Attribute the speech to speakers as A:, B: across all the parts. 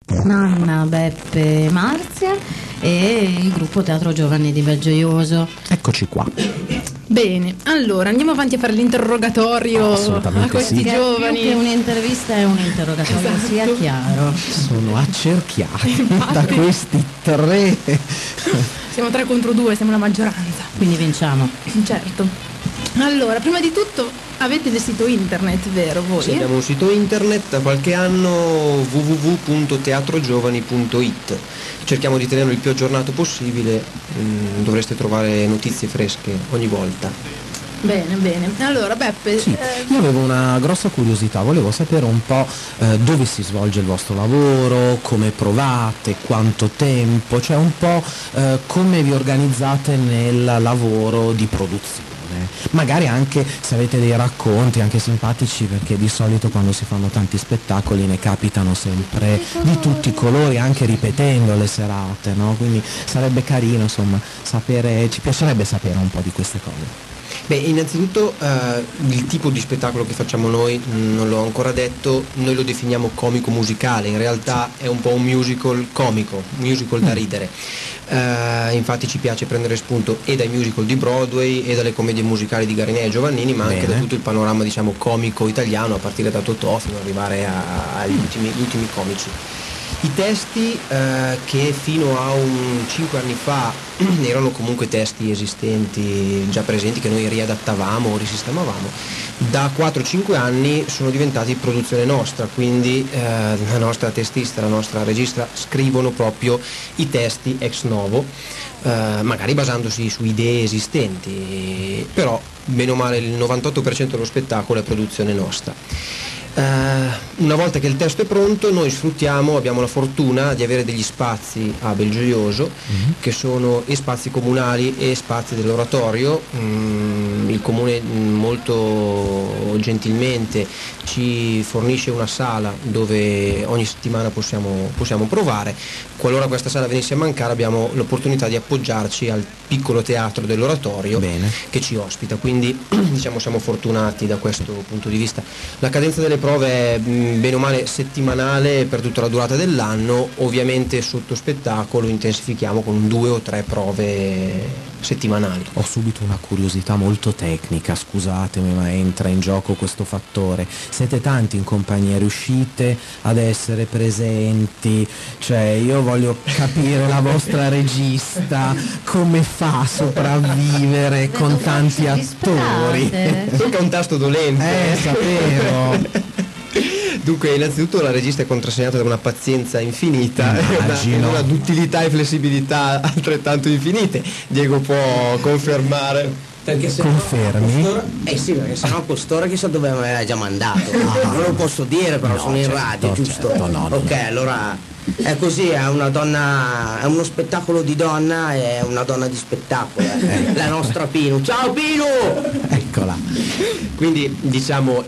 A: Nanna, Beppe, Marzia e il gruppo Teatro Giovani di Belgioioso.
B: Eccoci qua.
C: Bene, allora andiamo avanti a fare l'interrogatorio a questi giovani.
A: Più che un'intervista è un interrogatorio,
C: Esatto.
A: sia chiaro.
B: Sono accerchiati da questi tre.
C: Siamo 3 contro 2, siamo la maggioranza.
A: Quindi vinciamo.
C: Certo. Allora, prima di tutto avete del sito internet, vero voi?
D: Sì, abbiamo un sito internet da qualche anno, www.teatrogiovani.it. Cerchiamo di tenerlo il più aggiornato possibile, dovreste trovare notizie fresche ogni volta.
C: Bene, bene. Allora, Beppe,
B: Sì, io avevo una grossa curiosità, volevo sapere un po' dove si svolge il vostro lavoro, come provate, quanto tempo, cioè un po' come vi organizzate nel lavoro di produzione. Magari anche se avete dei racconti anche simpatici, perché di solito quando si fanno tanti spettacoli ne capitano sempre di tutti i colori, anche ripetendo le serate, no? Quindi sarebbe carino, insomma, sapere, ci piacerebbe sapere un po' di queste cose.
D: Beh, innanzitutto il tipo di spettacolo che facciamo noi, non l'ho ancora detto, noi lo definiamo comico musicale, in realtà è un po' un musical comico, un musical da ridere. Infatti ci piace prendere spunto e dai musical di Broadway e dalle commedie musicali di Garinè e Giovannini, ma anche da tutto il panorama, diciamo, comico italiano, a partire da Totò fino ad arrivare agli ultimi comici. I testi che fino a 5 anni fa erano comunque testi esistenti, già presenti, che noi riadattavamo o risistemavamo, da 4-5 anni sono diventati produzione nostra, quindi la nostra testista, la nostra regista scrivono proprio i testi ex novo, magari basandosi su idee esistenti, però bene o male il 98% dello spettacolo è produzione nostra. Una volta che il testo è pronto, noi sfruttiamo, abbiamo la fortuna di avere degli spazi a Belgioioso, che sono e spazi comunali e spazi dell'oratorio. Il comune molto gentilmente ci fornisce una sala dove ogni settimana possiamo provare. Qualora questa sala venisse a mancare, abbiamo l'opportunità di appoggiarci al piccolo teatro dell'oratorio.
B: Bene.
D: Che ci ospita, quindi diciamo siamo fortunati da questo punto di vista. La cadenza delle prove è bene o male settimanale per tutta la durata dell'anno, ovviamente sotto spettacolo intensifichiamo con 2 o 3 prove settimanali.
B: Ho subito una curiosità molto tecnica, scusatemi, ma entra in gioco questo fattore. Siete tanti in compagnia, riuscite ad essere presenti? Cioè, io voglio capire la vostra regista come fa a sopravvivere con tanti attori.
D: Tocca un tasto dolente.
B: Sapevo.
D: Dunque, innanzitutto la regista è contrassegnata da una pazienza infinita e una duttilità e flessibilità altrettanto infinite. Diego può confermare.
E: Perché se
B: Confermi?
E: sì, perché sennò costoro chissà dove mi aveva già mandato. Non lo posso dire, però sono in radio, giusto? Ok, allora è così, è una donna, è uno spettacolo di donna, è una donna di spettacolo, la nostra Pino. Ciao Pino!
B: Eccola.
D: Quindi diciamo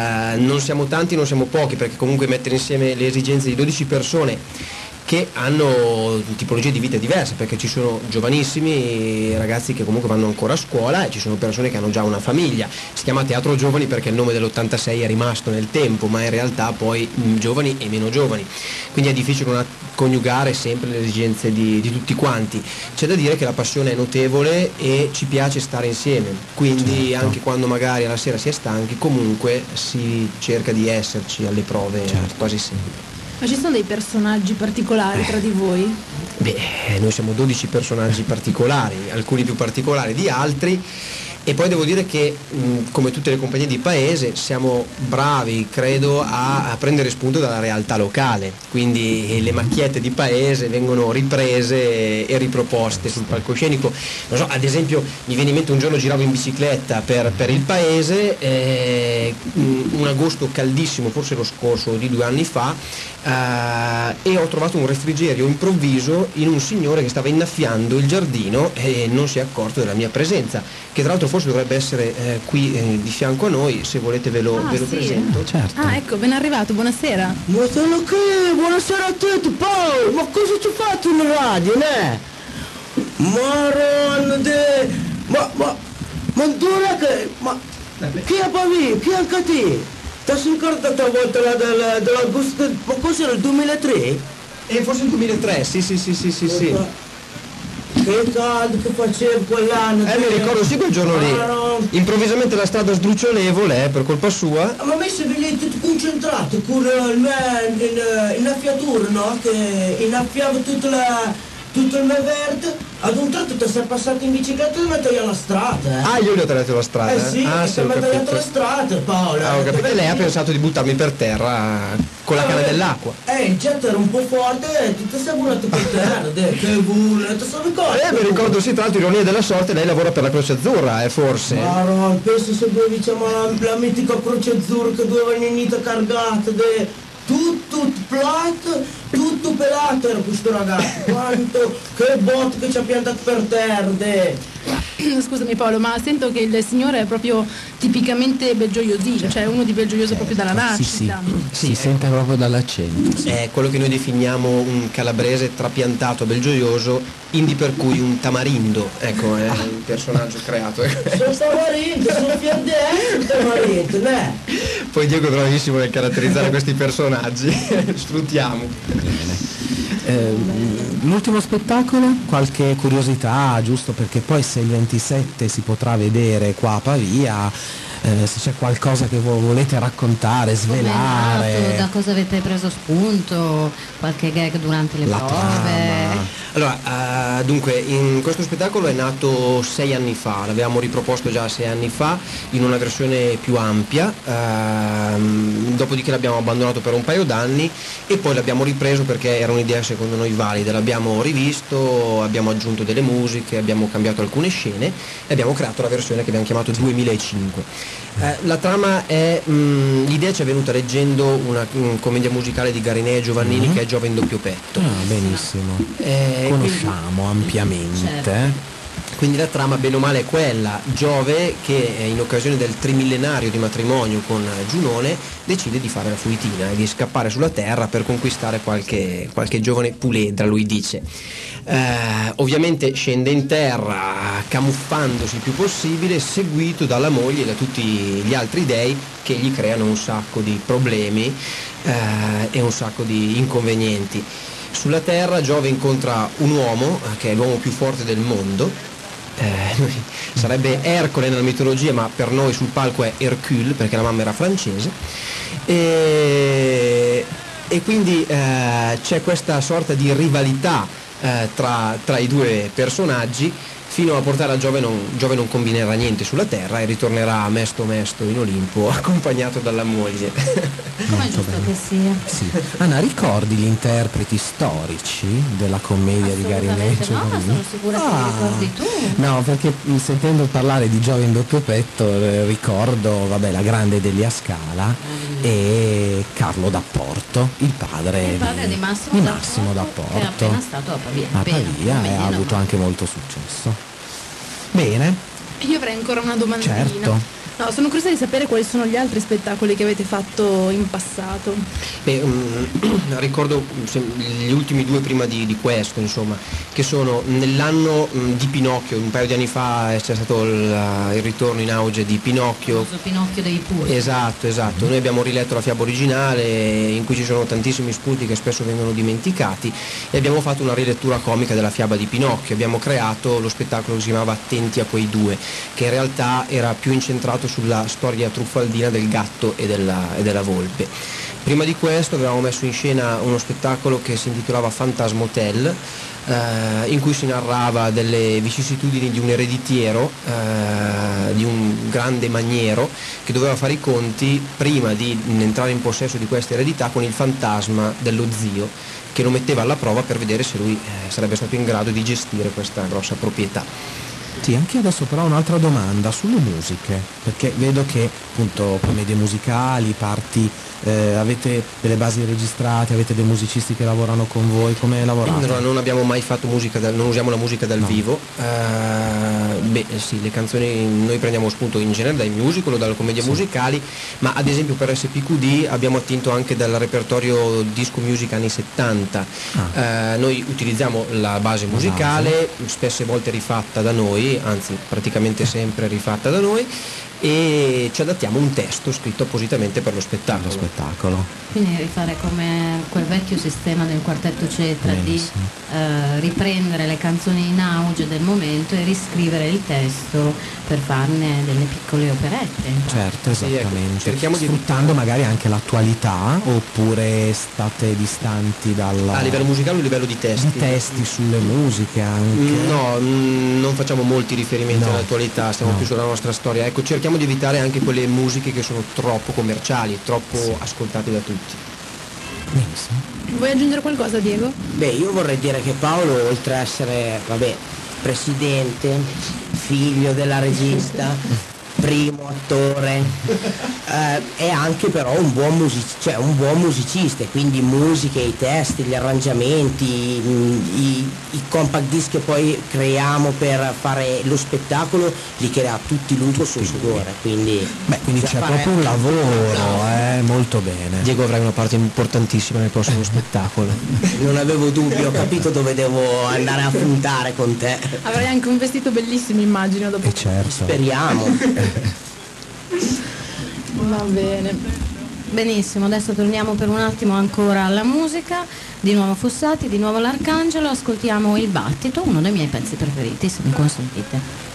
D: non siamo tanti, non siamo pochi, perché comunque mettere insieme le esigenze di 12 persone che hanno tipologie di vita diverse, perché ci sono giovanissimi ragazzi che comunque vanno ancora a scuola e ci sono persone che hanno già una famiglia. Si chiama Teatro Giovani perché il nome dell'86 è rimasto nel tempo, ma in realtà poi giovani e meno giovani, quindi è difficile coniugare sempre le esigenze di tutti quanti. C'è da dire che la passione è notevole e ci piace stare insieme, quindi anche quando magari alla sera si è stanchi, comunque si cerca di esserci alle prove quasi sempre.
C: ma ci sono dei personaggi particolari tra di voi?
D: Beh, noi siamo 12 personaggi particolari, alcuni più particolari di altri, e poi devo dire che come tutte le compagnie di paese siamo bravi, credo, a prendere spunto dalla realtà locale, quindi le macchiette di paese vengono riprese e riproposte sul palcoscenico. Non so, ad esempio mi viene in mente, un giorno giravo in bicicletta per il paese, un agosto caldissimo, forse lo scorso di 2 anni fa, e ho trovato un refrigerio improvviso in un signore che stava innaffiando il giardino e non si è accorto della mia presenza, che tra l'altro forse dovrebbe essere qui di fianco a noi. Se volete ve lo presento.
B: Certo.
C: Ah, ecco, ben arrivato, buonasera.
E: Ma sono qui, buonasera a tutti, Paolo, ma cosa ci fate in radio, ne? Ma dove che, ma chi è Pavi, chi è anche te? Ti sei ricordato una volta della busta, ma cos'era il 2003?
D: Forse il 2003, sì.
E: Che caldo che faceva quell'anno.
D: Mi ricordo sì quel giorno lì. Improvvisamente la strada sdrucciolevole, per colpa sua.
E: Ma me se veniva tutto concentrato con il mio innaffiatore, no? Che innaffiava tutto il mio verde. Ad un tratto ti sei passato in bicicletta e mi hai tagliato la strada.
D: Io gli ho tagliato la strada.
E: Sì, mi hai tagliato la strada, Paolo.
D: Ho capito. E lei ha pensato di buttarmi per terra con la canna dell'acqua.
E: Il getto era un po' forte e ti sei volato per terra. Che bullet, sono cose.
D: Mi ricordo sì, tra l'altro, ironia della sorte, lei lavora per la Croce Azzurra, forse.
E: Ma no, penso se dove diciamo la mitica Croce Azzurra che dove venite cargata tutto plat, tutto pelato era questo ragazzo, quanto, che botto che ci ha piantato per terra.
C: Scusami Paolo, ma sento che il signore è proprio tipicamente belgioiosino, cioè uno di Belgioioso proprio dalla nascita.
B: Sì, si sente proprio dall'accento.
D: È quello che noi definiamo un calabrese trapiantato belgioioso, indi per cui un tamarindo, ecco, è un personaggio creato.
E: Sono tamarindo, sono fiandetto, tamarindo, né?
D: Poi Diego è bravissimo nel caratterizzare questi personaggi, sfruttiamo.
B: L'ultimo spettacolo, qualche curiosità, giusto perché poi se il 27 si potrà vedere qua a Pavia, se c'è qualcosa che volete raccontare, svelare.
A: Da cosa avete preso spunto, qualche gag durante le prove?
B: Trama.
D: Allora, dunque, in questo spettacolo è nato 6 anni fa, l'abbiamo riproposto già 6 anni fa in una versione più ampia, dopodiché l'abbiamo abbandonato per un paio d'anni e poi l'abbiamo ripreso perché era un'idea secondo noi valida, l'abbiamo rivisto, abbiamo aggiunto delle musiche, abbiamo cambiato alcune scene e abbiamo creato la versione che abbiamo chiamato 2005. La trama è, l'idea ci è venuta leggendo una commedia musicale di Garinè e Giovannini che è Giove in doppio petto.
B: Benissimo. Conosciamo ampiamente.
A: Certo.
D: Quindi la trama bene o male è quella, Giove che in occasione del trimillenario di matrimonio con Giunone decide di fare la fuitina e di scappare sulla terra per conquistare qualche giovane puledra, lui dice. Ovviamente scende in terra camuffandosi il più possibile, seguito dalla moglie e da tutti gli altri dei che gli creano un sacco di problemi e un sacco di inconvenienti. Sulla terra Giove incontra un uomo che è l'uomo più forte del mondo. Sarebbe Ercole nella mitologia, ma per noi sul palco è Hercule perché la mamma era francese e quindi c'è questa sorta di rivalità tra i due personaggi fino a portare a Giove non combinerà niente sulla terra e ritornerà mesto in Olimpo accompagnato dalla moglie.
A: Come è giusto che sia.
B: Sì. Anna, ricordi gli interpreti storici della commedia di Garinè?
A: No, ma sono sicura che li ricordi tu.
B: No, perché sentendo parlare di Giove in doppio petto ricordo la grande Delia Scala e Carlo D'Apporto, il padre
A: di Massimo
B: D'Apporto,
A: che è appena stato a Pavia.
B: E ha avuto anche molto successo. Bene.
C: Io avrei ancora una domandina.
B: Certo.
C: No, sono curiosa di sapere quali sono gli altri spettacoli che avete fatto in passato.
D: Ricordo gli ultimi due prima di questo, insomma, che sono nell'anno di Pinocchio, un paio di anni fa c'è stato il ritorno in auge di Pinocchio.
A: Pinocchio dei Puri.
D: Esatto. Noi abbiamo riletto la fiaba originale in cui ci sono tantissimi spunti che spesso vengono dimenticati e abbiamo fatto una rilettura comica della fiaba di Pinocchio. Abbiamo creato lo spettacolo che si chiamava Attenti a quei due, che in realtà era più incentrato sulla storia truffaldina del gatto e della volpe. Prima di questo avevamo messo in scena uno spettacolo che si intitolava Fantasmotel, in cui si narrava delle vicissitudini di un ereditiero, di un grande maniero che doveva fare i conti prima di entrare in possesso di questa eredità con il fantasma dello zio, che lo metteva alla prova per vedere se lui sarebbe stato in grado di gestire questa grossa proprietà.
B: Sì, anche adesso però un'altra domanda sulle musiche, perché vedo che appunto commedie musicali, parti, avete delle basi registrate, avete dei musicisti che lavorano con voi, come lavorate?
D: No, non abbiamo mai fatto musica, non usiamo la musica dal vivo, sì, le canzoni noi prendiamo spunto in genere dai musical o dalle commedie musicali, ma ad esempio per SPQD abbiamo attinto anche dal repertorio disco music anni 70, noi utilizziamo la base musicale, spesse volte rifatta da noi, anzi praticamente sempre rifatta da noi, e ci adattiamo a un testo scritto appositamente per lo spettacolo.
A: Quindi rifare come quel vecchio sistema del quartetto Cetra di riprendere le canzoni in auge del momento e riscrivere il testo per farne delle piccole operette.
B: Certo, esattamente.
D: Cerchiamo di
B: sfruttando magari anche l'attualità, oppure state distanti
D: a livello musicale o a livello di testi?
B: Di testi sulle musiche anche?
D: No, non facciamo molti riferimenti all'attualità, stiamo più sulla nostra storia. Ecco, cerchiamo di evitare anche quelle musiche che sono troppo commerciali, troppo ascoltate da tutti.
B: Benissimo.
C: Vuoi aggiungere qualcosa, Diego?
E: Beh, io vorrei dire che Paolo, oltre a essere, presidente, figlio della regista, primo attore, è anche però un buon musicista, quindi musiche, i testi, gli arrangiamenti, i compact disc che poi creiamo per fare lo spettacolo li crea tutti lui col suo sudore, quindi
B: c'è proprio un lavoro, molto bene.
D: Diego, avrai una parte importantissima nel prossimo spettacolo.
E: Non avevo dubbi, ho capito dove devo andare a puntare con te.
C: Avrai anche un vestito bellissimo, immagino, dopo.
B: Certo.
E: Speriamo.
C: Va bene.
A: Benissimo, adesso torniamo per un attimo ancora alla musica, di nuovo Fossati, di nuovo l'Arcangelo, ascoltiamo Il Battito, uno dei miei pezzi preferiti, se mi consentite.